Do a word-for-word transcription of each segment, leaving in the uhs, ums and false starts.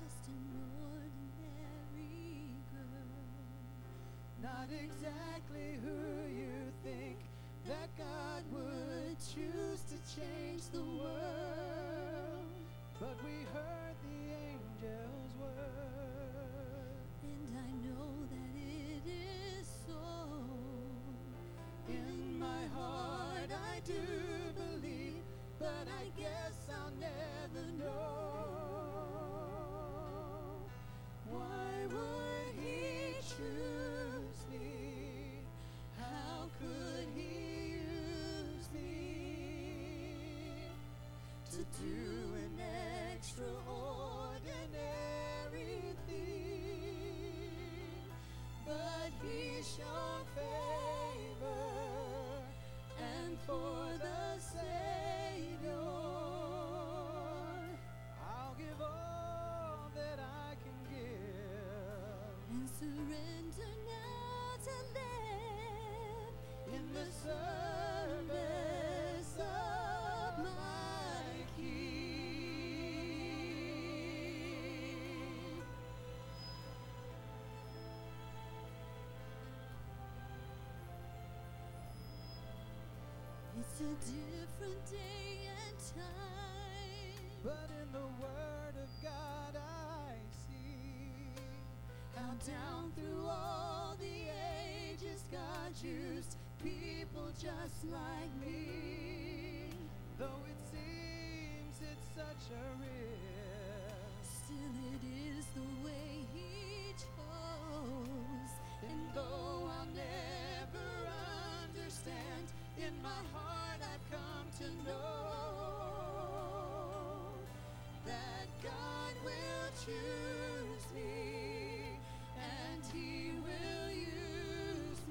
just an ordinary girl. Not exactly who you think that God would choose to change the world. But we heard the angel's word, And I know that it is so. in my heart I do believe, but I guess I'll never know. Why would he choose me? How could he use me to do an extraordinary thing? But he showed favor, and for the Savior I'll give all that I can give, And surrender now to live in the service of my King. It's a different day and time. But in the Word of God I see how down through all the ages God used people just like me. Though it seems it's such a risk, Still it is the way he chose. and though I'll never understand, in my heart I've come to know that God will choose me, and he will use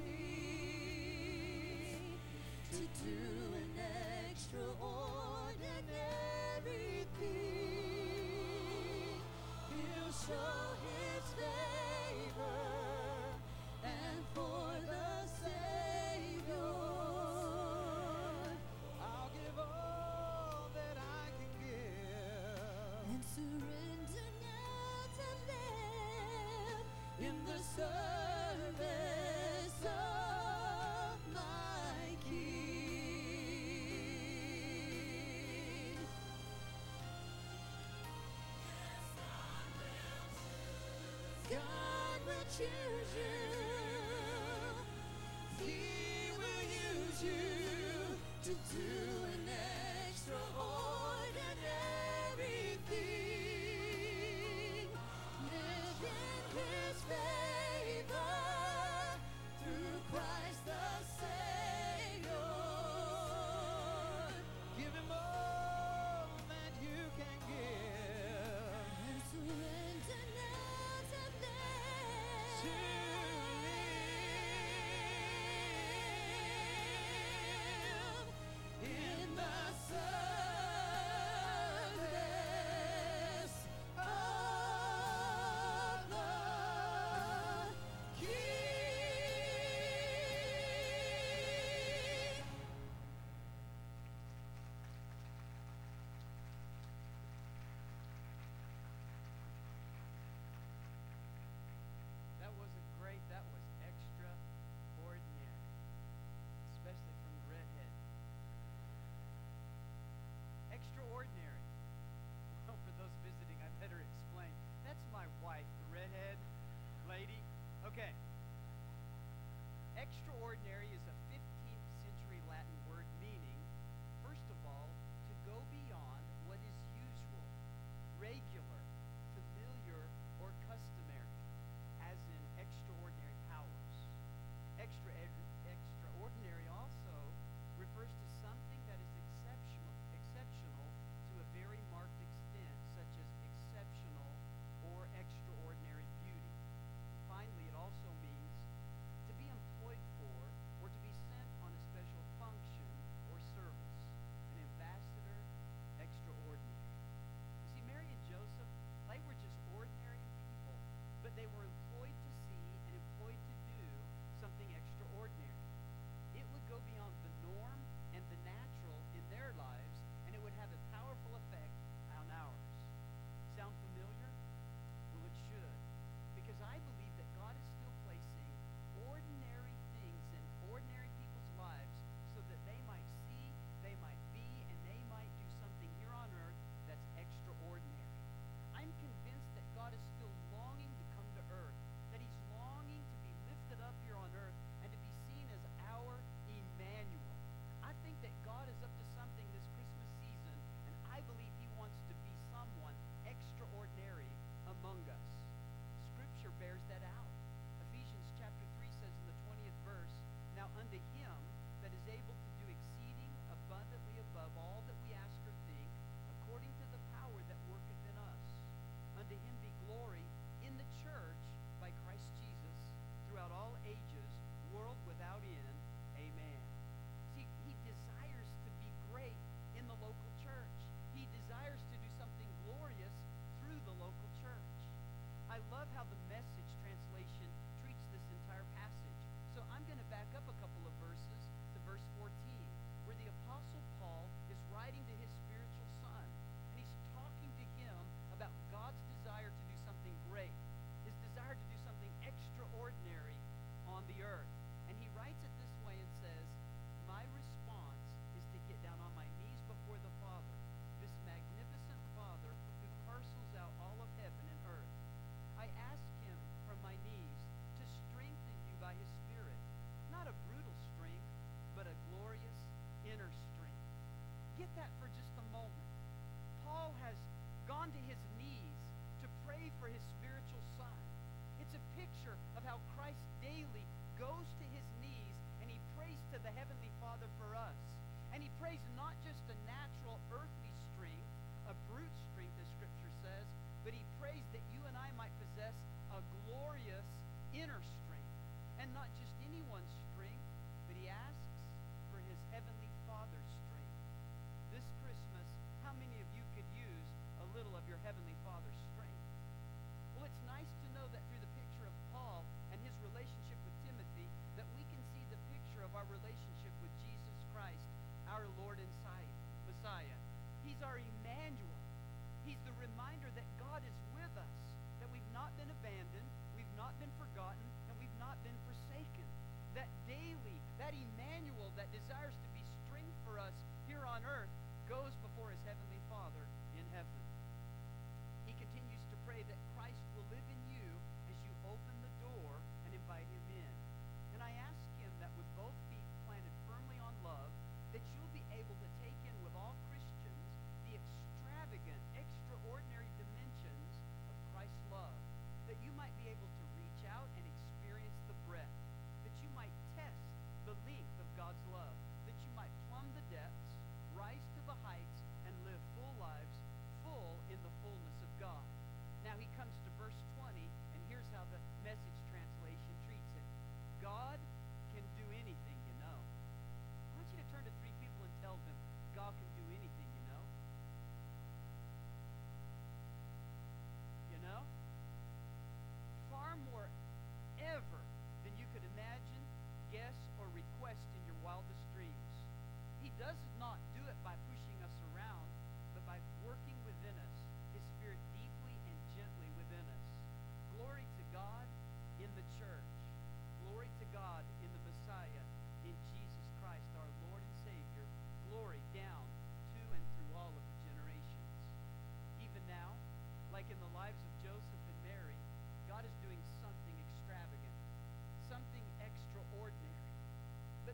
me to do an extraordinary thing. He'll show his favor, and for the Savior I'll give all that I can give, And surrender now to live in the service of my King. God will choose you. He will use you to do an extraordinary thing. Live in his favor through Christ the Savior. Give him all that you can give. and surrender now to live To live in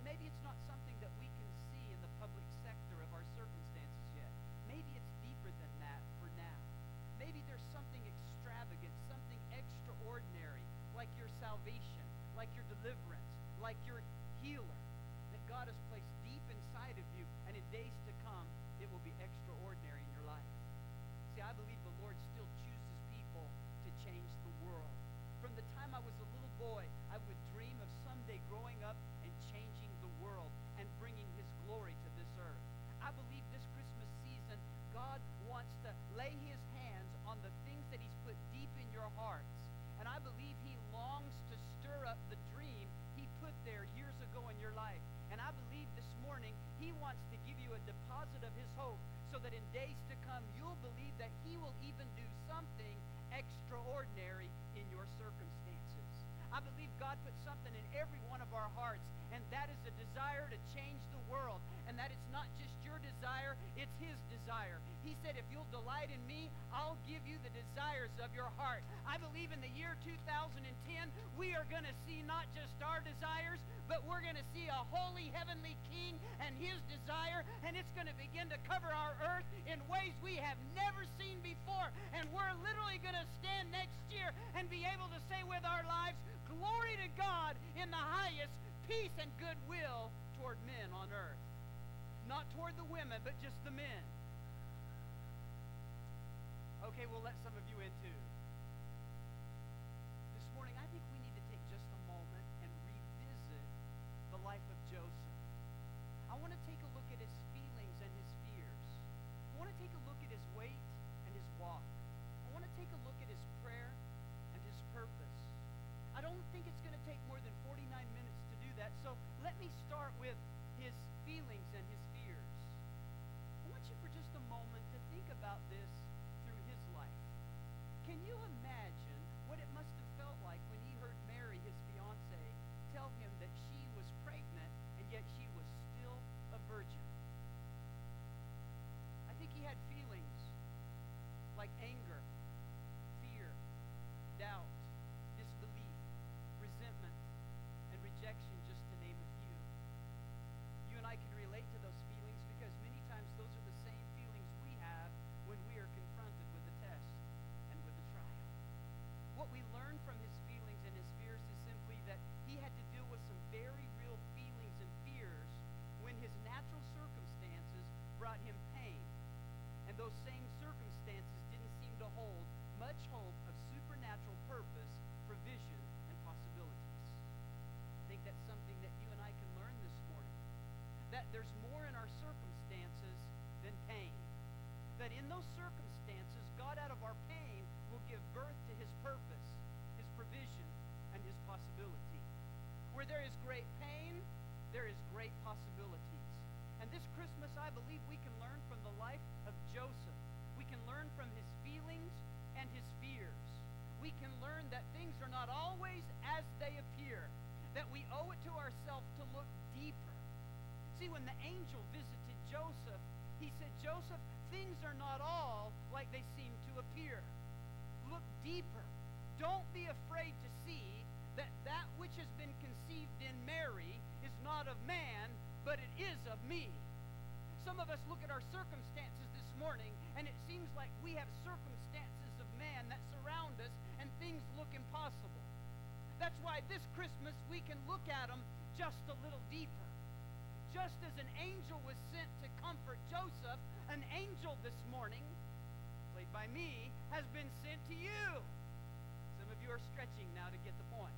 maybe it's not something that we can see in the public sector of our circumstances yet. Maybe it's deeper than that for now. Maybe there's something extravagant, something extraordinary, like your salvation, like your deliverance, like your healer, that God has placed deep inside of you, and in days to come, it will be extraordinary in your life. See, I believe the Lord still chooses people to change the world. From the time I was a little boy, I would dream of someday growing up and changing the world and bringing His glory to this earth. I believe this Christmas season, God wants to lay His hands on the things that He's put deep in your hearts. And I believe He longs to stir up the dream He put there years ago in your life. And I believe this morning He wants to give you a deposit of His hope, so that in days to come you'll believe that He will even do something extraordinary in your circumstances. I believe God put something in every one of our hearts, and that is a desire to change the world. And that it's not just your desire, it's His desire. He said, if you'll delight in me, I'll give you the desires of your heart. I believe in the year two thousand ten, we are going to see not just our desires, but we're going to see a holy heavenly King and His desire, and it's going to begin to cover our earth in ways we have never seen before. And we're literally going to stand next year and be able to say with our lives, glory to God in the highest, peace and goodwill toward men on earth. Not toward the women, but just the men. Okay, we'll let some of you in too. This morning, I think we need to take just a moment and revisit the life of Joseph. I want to take a look at his feelings and his fears. I want to take a look at his weight and his walk. I want to take a look at his prayer and his purpose. I don't think it's going to take more than forty-nine minutes to do that, so let me start with his feelings and his fears. I want you for just a moment to think about this through his life. Can you imagine what it must have felt like when he heard Mary, his fiance, tell him that she was pregnant and yet she was still a virgin? I think he had feelings like anger, fear, doubt, disbelief, resentment, and rejection, just to name a few. You and I can relate to those feelings because many times those are the same feelings we have when we are confronted with a test and with a trial. What we learn from his feelings and his fears is simply that he had to deal with some very real feelings and fears when his natural circumstances brought him pain. And those same circumstances didn't seem to hold much hope of supernatural purpose, provision, and possibilities. I think that's something that you and I can learn this morning. That there's more in our circumstances than pain. That in those circumstances, God out of our pain will give birth to His purpose, His provision, and His possibility. Where there is great pain, there is great possibilities. And this Christmas, I believe we can learn from the life of Joseph. We can learn from his feelings and his fears. We can learn that things are not always as they appear, that we owe it to ourselves to look deeper. See, when the angel visited Joseph, he said, Joseph, things are not all like they seem to appear. Look deeper. Don't be afraid to see that that which has been conceived in Mary is not of man, but it is of me. Some of us look at our circumstances this morning, and it seems like we have circumstances of man that surround us, and things look impossible. That's why this Christmas we can look at them just a little deeper. Just as an angel was sent to comfort Joseph, an angel this morning, played by me, has been sent to you. Some of you are stretching now to get the point.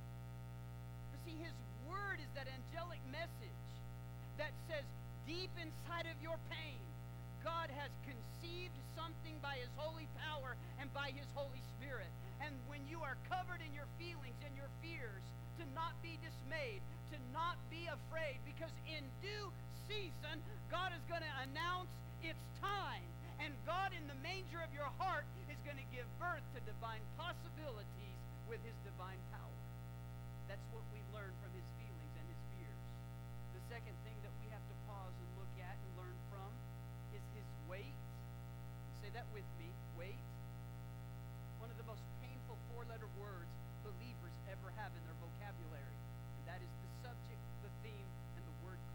But see, His word is that angelic message that says, deep inside of your pain, God has conceived something by His holy power and by His Holy Spirit. And when you are covered in your feelings and your fears, to not be dismayed, to not be afraid, because in due season, God is going to announce it's time. And God in the manger of your heart is going to give birth to divine possibilities with His divine power. That's what we learn from His feelings and His fears. The second thing that we have to pause and look at and learn from is His weight. Say that with me, weight. One of the most painful four-letter words believers ever have in their vocabulary. And that is the subject, the theme, and the word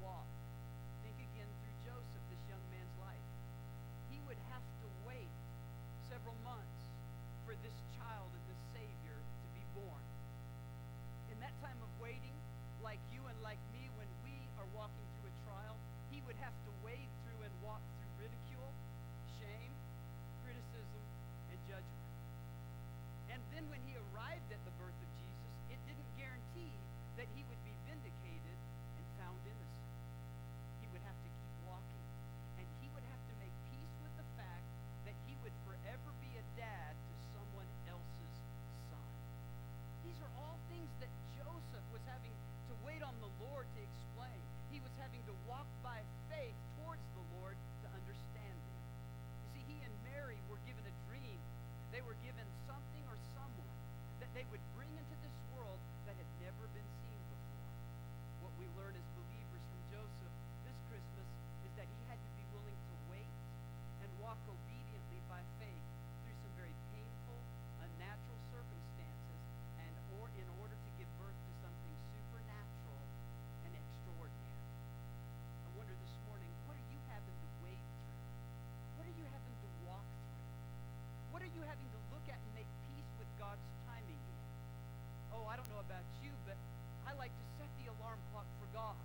walk. Think again through Joseph, this young man's life. He would have to wait several months for this child and this Savior to be born. In that time of waiting, like you and like me, when we are walking through a trial, he would have to wade through and walk through ridicule, shame, criticism, and judgment. And then when he arrived at the birth of Jesus, it didn't guarantee that he would be vindicated and found innocent. He would have to keep walking, and he would have to make peace with the fact that he would forever be a dad to someone else's son. These are all things that Joseph was having to wait on the Lord to explain. He was having to walk by faith towards the Lord to understand him. You see, he and Mary were given a dream. They were given something or someone that they would bring into this world that had never been seen before. What we learn as believers from Joseph this Christmas is that he had to be willing to wait and walk obediently by faith through some very painful, unnatural circumstances, and or in order to give birth to something supernatural and extraordinary. I wonder this morning, what are you having to wade through? What are you having to walk through? What are you having to look at and make peace with God's timing in? Oh, I don't know about you, but I like to set the alarm clock for God.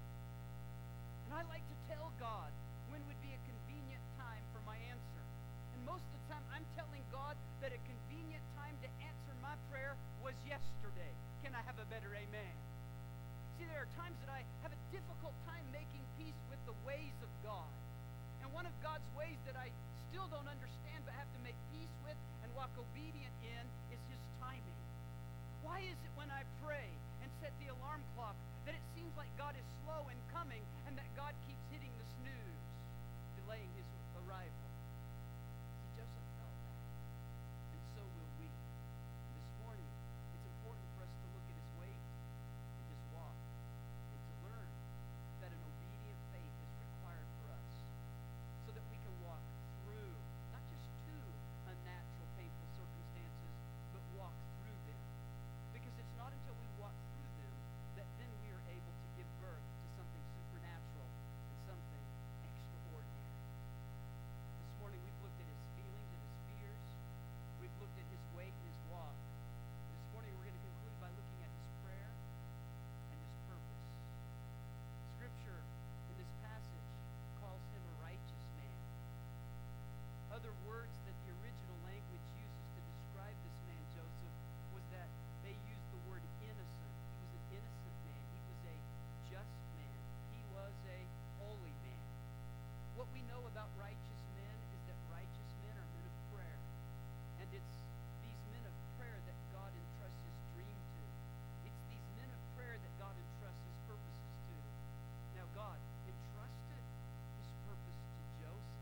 And I like to tell God when would be a convenient time for my answer. And most of the time, I'm telling God that a convenient time to answer my prayer was yesterday. Can I have a better amen? See, there are times that I have a difficult time making peace with the ways of God. And one of God's ways that I still don't understand but have to make peace with and walk obedient in is his timing. Why is it when I pray and set the alarm clock that it seems like God is slow in coming and that God keeps hitting the snooze, delaying his arrival? See, Joseph felt that, and so will we. And this morning, it's important for us to look at his wait and his walk and to learn that an obedient faith is required for us so that we can walk through, not just to unnatural, painful circumstances, but walk through them. Because it's not until we walk through them that then we are able to give birth to something supernatural and something extraordinary. This morning we've looked at his feelings and his fears. We've looked at his wait and his walk. This morning we're going to conclude by looking at his prayer and his purpose. Scripture in this passage calls him a righteous man. Other words that the original language uses to describe this man, Joseph, was that they used the word innocent. He was an innocent man. He was a just man. He was a holy man. What we know about righteous men is that righteous men are men of prayer. And it's these men of prayer that God entrusts his dream to. It's these men of prayer that God entrusts his purposes to. Now, God entrusted his purpose to Joseph.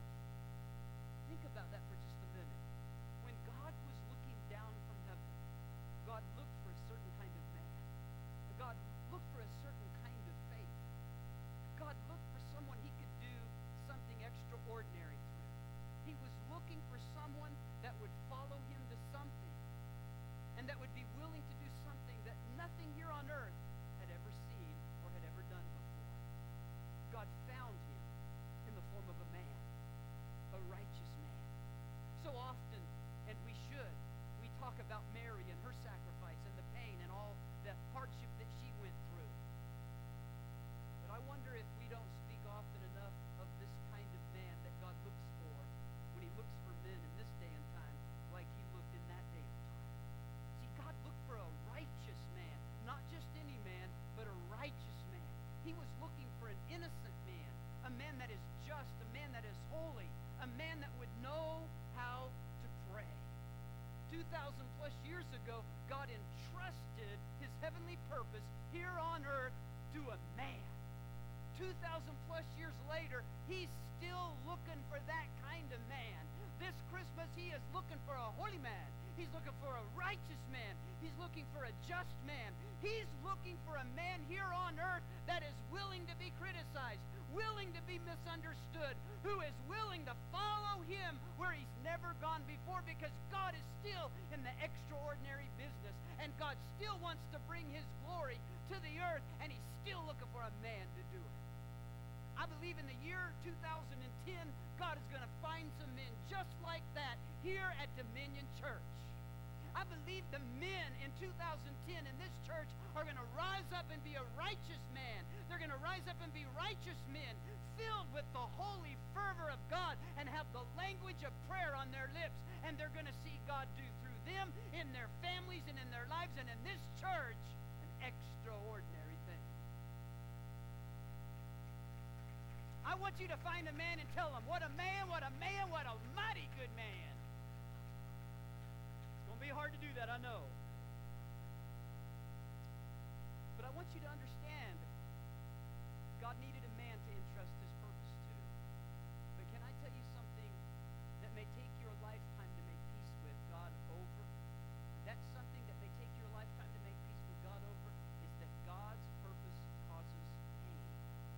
Think about that for just a minute. When God was looking down from heaven, God looked for a certain kind of man. God looked for a certain kind of faith. God looked for someone he could do something extraordinary through. He was looking for someone that would follow him to something and that would be willing to do something that nothing here on earth had ever seen or had ever done before. God found him in the form of a man, a righteous man. So often, and we should, we talk about Mary and her sacrifice and the pain and all the hardship that she went through. But I wonder if we don't speak often enough of this kind of man that God looks for when he looks for men in this day and time like he looked in that day and time. See, God looked for a righteous man, not just any man, but a righteous man. He was looking for an innocent man, a man that is just, a man that is holy, a man that would know how to pray. two thousand plus years ago, God entrusted his heavenly purpose here on earth to a man. two thousand plus years later, he's still looking for that kind of man. This Christmas, he is looking for a holy man. He's looking for a righteous man. He's looking for a just man. He's looking for a man here on earth that is willing to be criticized, willing to be misunderstood, who is willing to follow him where he's never gone before, because God is still in the extraordinary business, and God still wants to bring his glory to the earth, and he's still looking for a man to do it. I believe in the year two thousand ten, God is going to find some men just like that here at Dominion Church. I believe the men in two thousand ten in this church are going to rise up and be a righteous man. They're going to rise up and be righteous men filled with the holy fervor of God and have the language of prayer on their lips. And they're going to see God do through them, in their families, and in their lives, and in this church, an extraordinary thing. I want you to find a man and tell him, what a man, what a man, what a mighty good man. It's going to be hard to do that, I know. But I want you to understand, God needed a man to entrust his purpose to. But can I tell you something that may take your lifetime to make peace with God over? That's something that may take your lifetime to make peace with God over, is that God's purpose causes pain.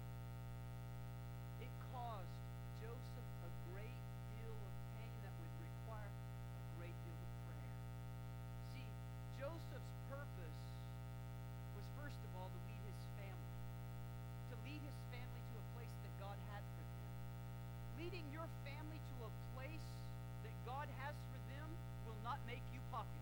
It caused Joseph a great deal of pain that would require a great deal of prayer. See, Joseph's purpose was first of all to lead his family. To lead his family to a place that God had for them. Leading your family to a place that God has for them will not make you popular.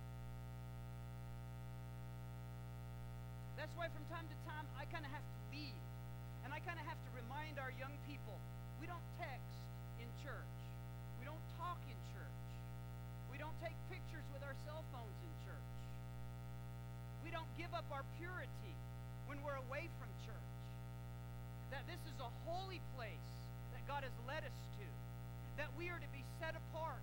That's why from time to time I kind of have to lead. And I kind of have to remind our young people, we don't text in church. We don't talk in church. We don't take pictures with our cell phones in church. We don't give up our purity when we're away from church. That this is a holy place that God has led us to. That we are to be set apart.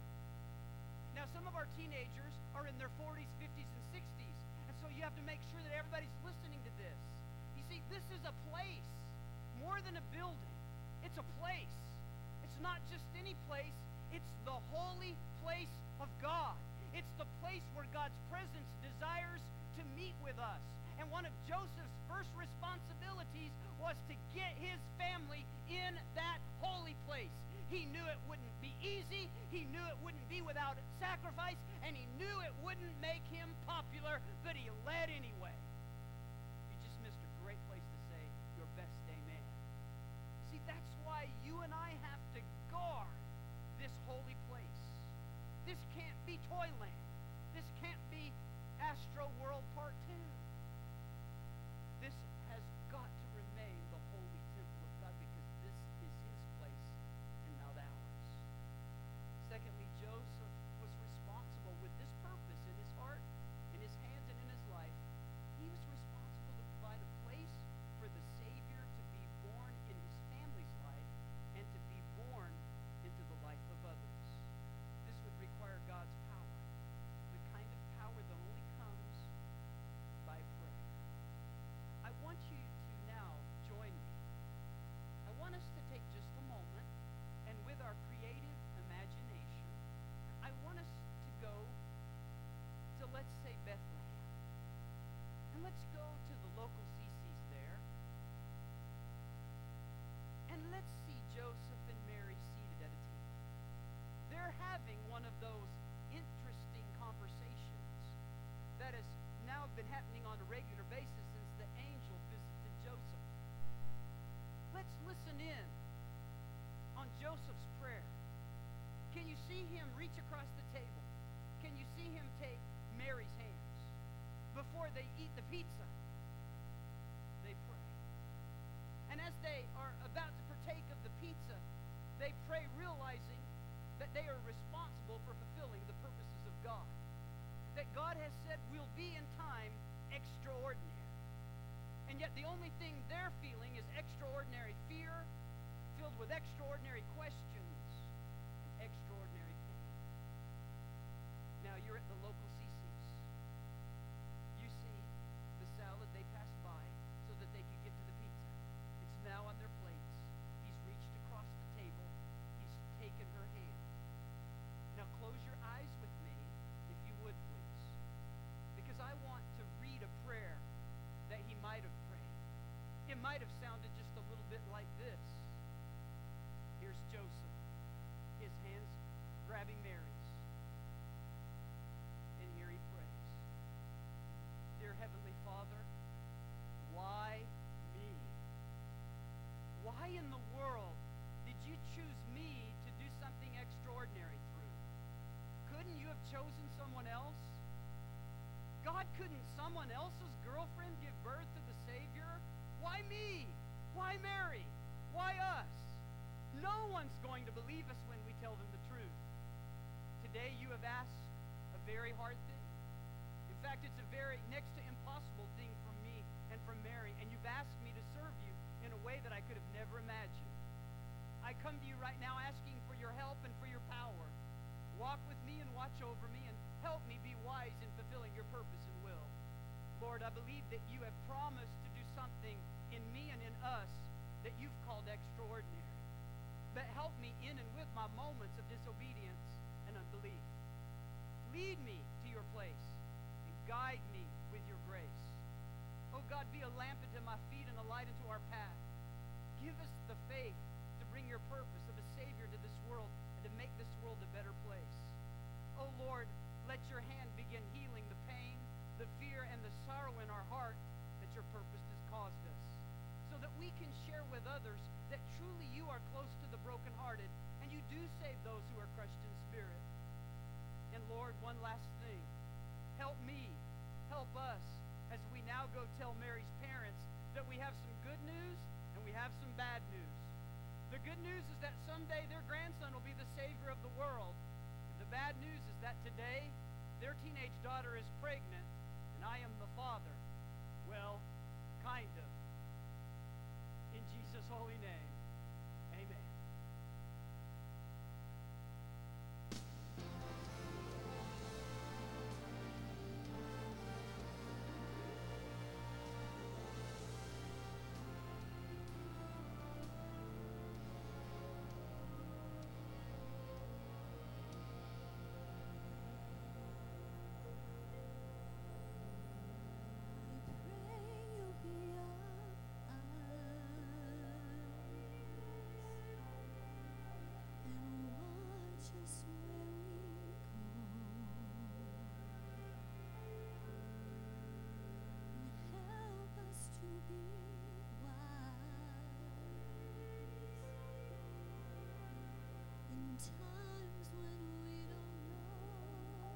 Now, some of our teenagers are in their forties, fifties, and sixties. And so you have to make sure that everybody's listening to this. You see, this is a place, more than a building. It's a place. It's not just any place. It's the holy place of God. It's the place where God's presence desires to meet with us. And one of Joseph's first responsibilities was to get his family in that holy place. He knew it wouldn't be easy. He knew it wouldn't be without sacrifice. And he knew it wouldn't make him popular, but he led anyway. You just missed a great place to say your best amen. See, that's why you and I have to guard this holy place. This can't be Toyland. This can't be Astro World Part two. This has got to remain the holy temple of God because this is his place and not ours. Secondly, Joseph was responsible with this purpose in his heart, in his hands, and in his life. He was responsible to provide a place for the Savior to be born in his family's life and to be born into the life of others. This would require God's power, the kind of power that only comes by prayer. I want you to now join me. I want us to take just a moment, and with our creative imagination, I want us to go to, let's say, Bethlehem. And let's go to the local C C's there. And let's see Joseph and Mary seated at a table. They're having one of those interesting conversations that has now been happening on a regular basis since the angel visited Joseph. Let's listen in on Joseph's prayer. Can you see him reach across the table? Can you see him take Mary's hands before they eat the pizza? They pray. And as they are about to partake of the pizza, they pray realizing that they are responsible for fulfilling the purposes of God. That God has said will be in time extraordinary. And yet the only thing they're feeling is extraordinary fear, filled with extraordinary questions and extraordinary pain. Now you're at the local C C's. You see the salad they passed by so that they could get to the pizza. It's now on their plates. He's reached across the table. He's taken her hand. Now close your eyes with me, if you would please. Because I want to read a prayer that he might have prayed. It might have sounded just a little bit like this. Here's Joseph, his hands grabbing Mary's. And have chosen someone else? God, couldn't someone else's girlfriend give birth to the Savior? Why me? Why Mary? Why us? No one's going to believe us when we tell them the truth. Today you have asked a very hard thing. In fact, it's a very next to impossible thing from me and from Mary, and you've asked me to serve you in a way that I could have never imagined. I come to you right now asking for your help and for your power. Walk with me and watch over me and help me be wise in fulfilling your purpose and will. Lord, I believe that you have promised to do something in me and in us that you've called extraordinary. But help me in and with my moments of disobedience and unbelief. Lead me to your place and guide me with your grace. Oh God, be a lamp unto my feet and a light unto our path. Give us the faith to bring your purpose of a Savior to this world and to make this world a better place. Oh Lord, let your hand begin healing the pain, the fear, and the sorrow in our heart that your purpose has caused us, so that we can share with others that truly you are close to the brokenhearted and you do save those who are crushed in spirit. And Lord, one last thing. Help me, help us, as we now go tell Mary's parents that we have some good news and we have some bad news. The good news is that someday their grandson will be the Savior of the world. The bad news is that today their teenage daughter is pregnant and I am the father. Well, kind of. In Jesus' holy name, amen. Times when we don't know,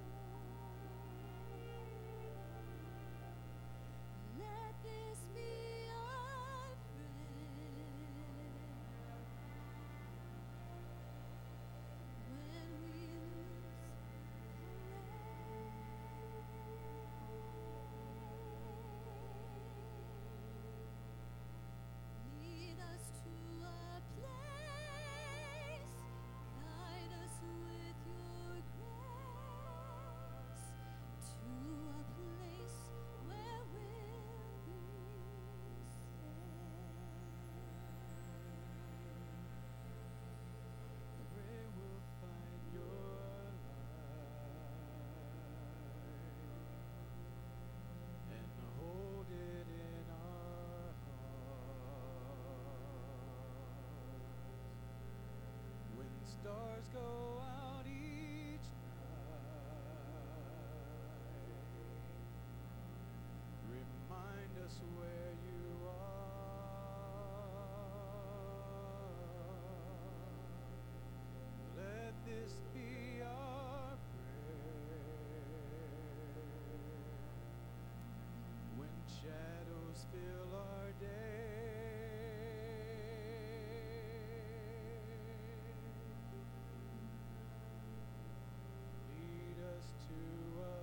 let this be our prayer. When we lose our way, lead us to a place. Guide us with your grace to a place where we'll be safe. Where we'll find your light and hold it in our hearts. When stars go out each night, remind us where you are. Let this be our prayer. When shadows fill our day, lead us to a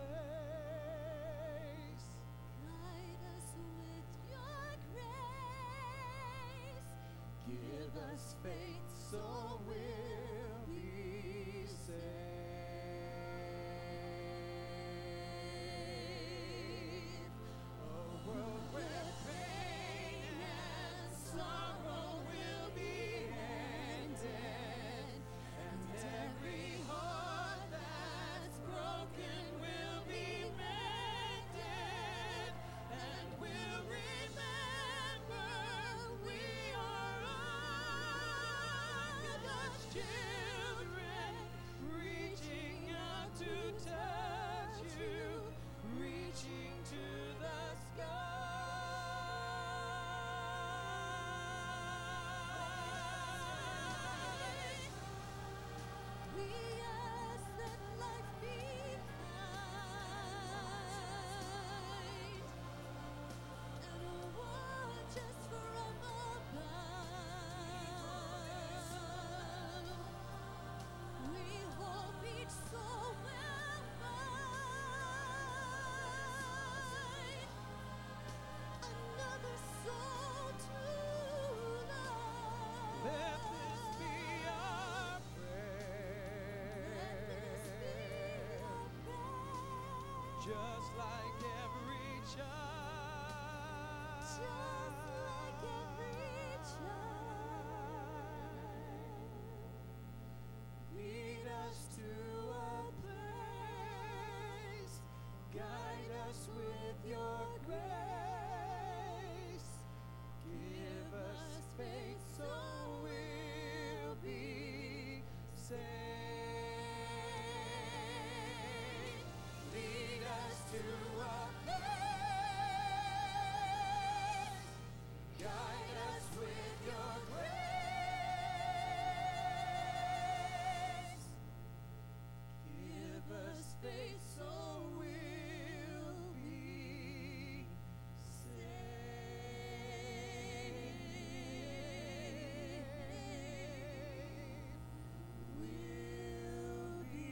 place. Guide us with your grace. Give us faith so we'll be safe. A world where pain and sorrow will be ended, and every heart that's broken will be mended, and we'll remember we are all God's children, reaching out to touch you, reaching to the sky. We ask that life be just like every child. Just like every child. Lead us to a place, guide us with your grace. Give us faith so we'll be saved. Lead us to a place, guide us with your grace. Give us faith so we'll be saved. We'll be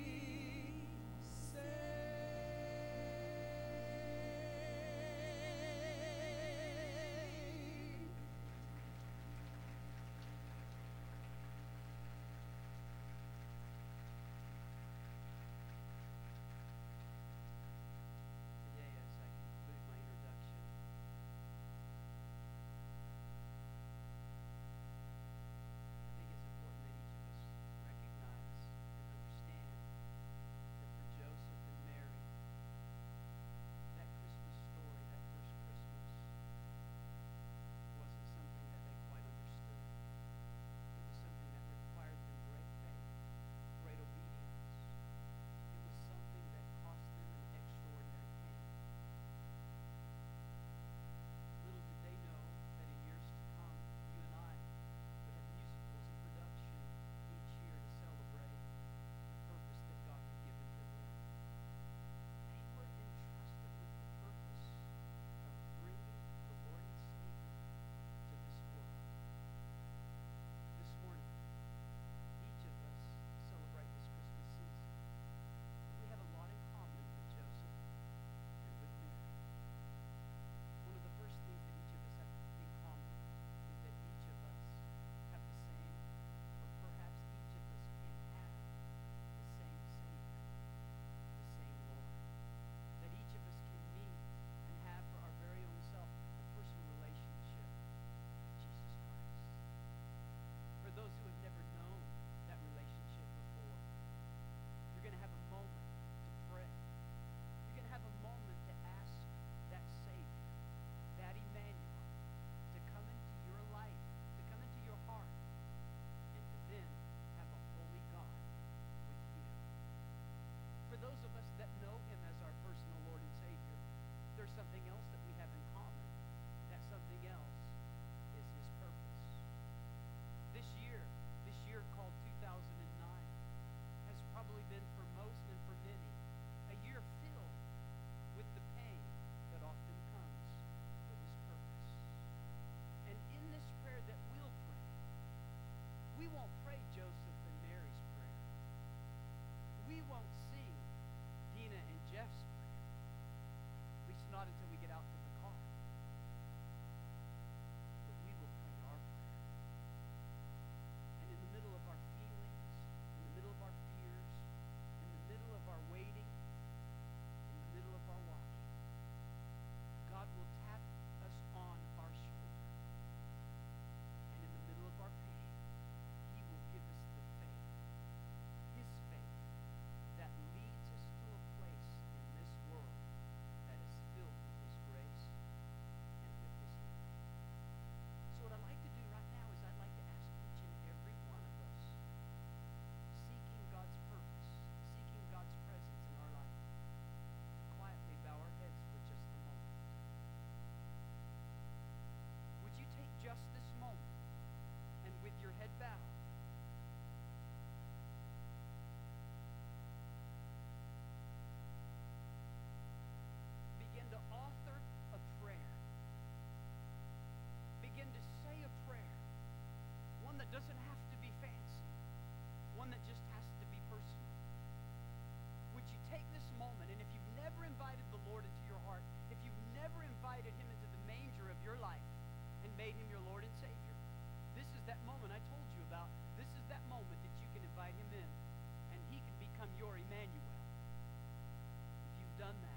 saved. Today, as I conclude my introduction, I think it's important that each of us recognize and understand that for Joseph and Mary, that Christmas story, that first Christmas, wasn't something that they quite understood. It was something that required them great faith, great obedience. It was something that cost them an extraordinary pain. Little did they know that in years to come, you and I would have musicals in production each year to celebrate the purpose that God had given to them. They were entrusted with the purpose of bringing the Lord and Savior to this world. This morning, each of us celebrate this Christmas season. We have a lot in common with Joseph and with Mary. One of the first things that each of us have in common is that each of us have the same, or perhaps each of us can have the same Savior, the same Lord. That each of us can meet and have for our very own self a personal relationship with Jesus Christ. For those who have never known that relationship before, you're going to have a moment to pray. You're going to have a moment to ask that Savior, that Emmanuel, to come into your life, to come into your heart, and to then have a holy God with you. For those of us that know Him as our personal Lord and Savior, there's something else that we have in common. That something else is His purpose. This year, this year called two thousand nine, has probably been for most and for many a year filled with the pain that often comes with His purpose. And in this prayer that we'll pray, we won't pray Joseph and Mary's prayer. We won't sing Dina and Jeff's prayer, at least not until we get out to the car. But we will pray our prayer. And in the middle of our feelings, in the middle of our fears, in the middle of our waiting, in the middle of our walking, God will tap us on our shoulder. And in the middle of our pain, He will give us the faith, His faith, that leads us to a place in this world that is filled with His grace and with His healing. So what I'd like to do right now is I'd like to ask each and every one of us, seeking God's purpose, seeking God's presence in our life, to quietly bow our heads for just a moment. Would you take just this moment and with your head bowed, begin to author a prayer. Begin to say a prayer. One that doesn't have to be fancy. One that just has to be personal. Would you take this moment, and if you've never invited the Lord into your heart, if you've never invited Him into the manger of your life and made Him your Lord and Savior, this is that moment I told you about. This is that moment that you can invite Him in, and He can become your Emmanuel. If you've done that,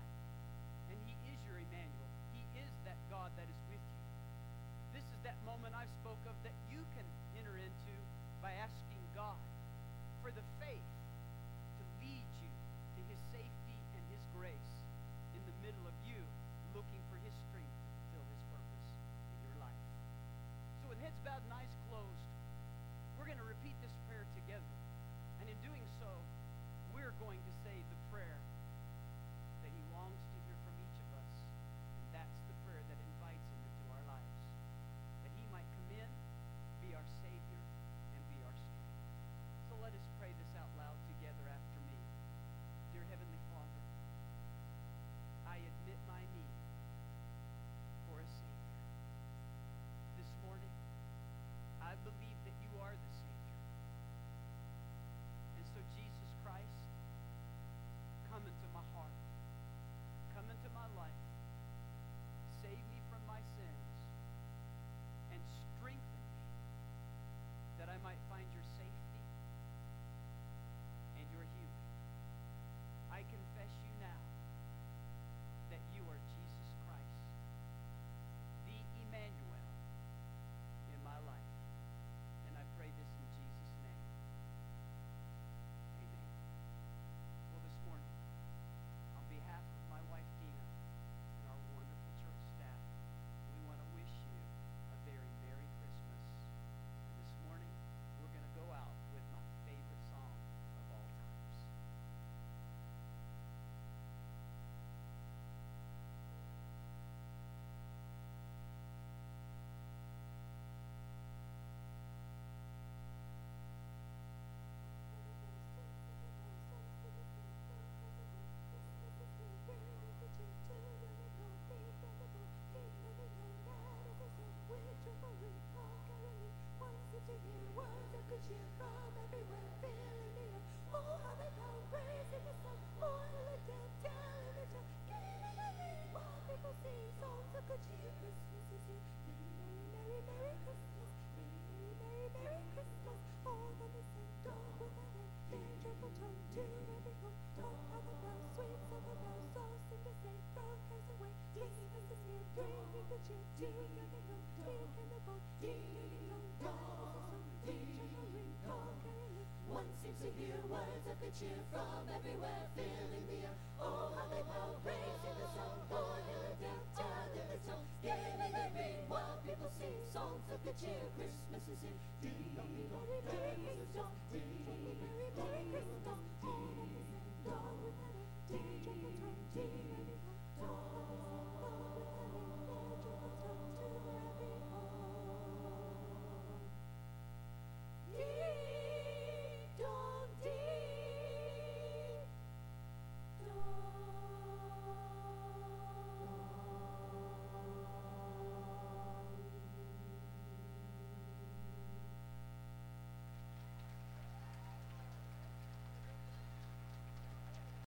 good cheer from everywhere, filling the air. Oh, how they go, praising the sun, born in the dead, telling the tale, giving the ring, while people sing songs of good cheer. Christmas is here. Merry, merry, merry, merry Christmas. Merry, merry, merry, merry Christmas. All on the same dog with a head, their joyful tone to every home. Toll how the bells, sweet silver bells, all seem to say, throw cares away. Christmas is here, bringing good cheer to every home. Ding in the boat, ding ding ding dong, dong is a song, ding jingle ring, call caroling. One seems to hear words of good cheer from everywhere, filling the air. Oh, how they blow, praising the sun, born in the dead, telling the tale, giving the ring.